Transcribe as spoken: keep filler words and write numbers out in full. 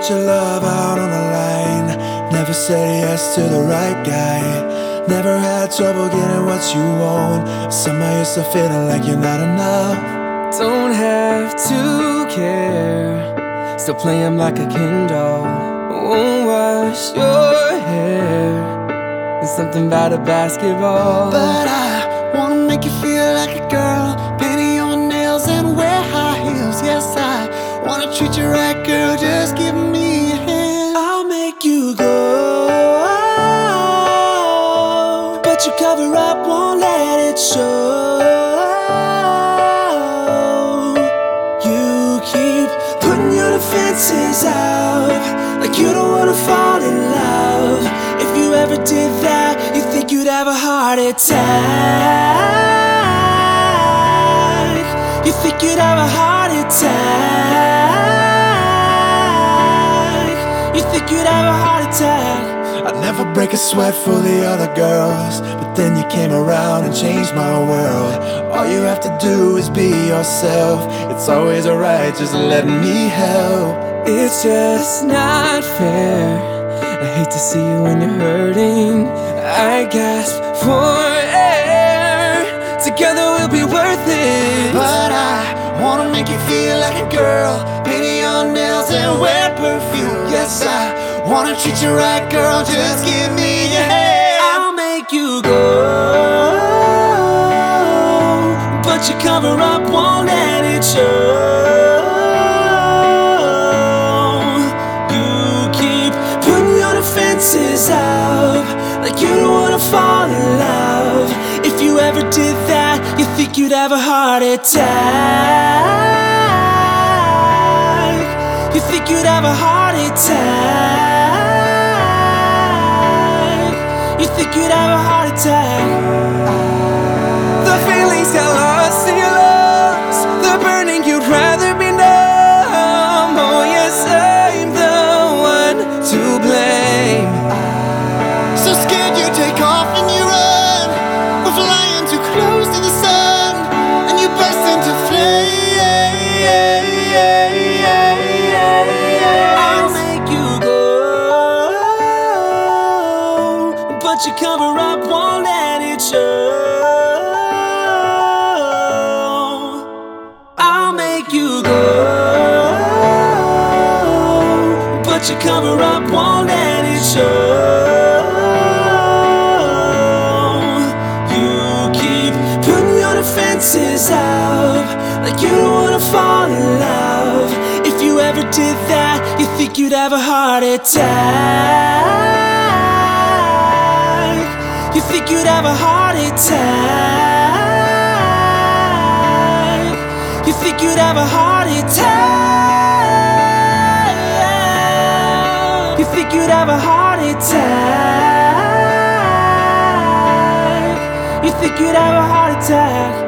put your love out on the line. Never said yes to the right guy. Never had trouble getting what you want. Somehow you're still feeling like you're not enough. Don't have to care. Still play him like a Ken doll. Won't wash your hair. There's something about a basketball. But I wanna make you feel like a girl. Painting your nails and wear high heels. Yes, I wanna treat you right, girl. Just give me a hand. I'll make you go, but your cover up won't let it show. You keep putting your defenses up, like you don't wanna fall in love. If you ever did that, you think you'd have a heart attack. You think you'd have a heart attack. You think you'd have a heart attack. I'd never break a sweat for the other girls, but then you came around and changed my world. All you have to do is be yourself. It's always alright, just letting me help. It's just not fair. I hate to see you when you're hurting. I gasp for air. Together we'll be worth it. But I wanna make you feel like a girl, painting your nails and wear perfume. Yes, I wanna treat you right, girl. Just give me your hand. I'll make you go, but your cover up won't let it show. Up, like you don't wanna fall in love. If you ever did that, you think you'd have a heart attack. You think you'd have a heart attack. You think you'd have a heart attack. The feelings got lost in your lungs. They're burning, you'd rather be numb. Oh yes, I'm the one to blame. So scared you take off and you run. We're flying too close to the sun, and you burst into flames. I'll make you go, but your cover up won't let it show. I'll make you go, but your cover up won't let it show. Up, like you don't wanna fall in love. If you ever did that, you think you'd have a heart attack. You think you'd have a heart attack. You think you'd have a heart attack. You think you'd have a heart attack. You think you'd have a heart attack.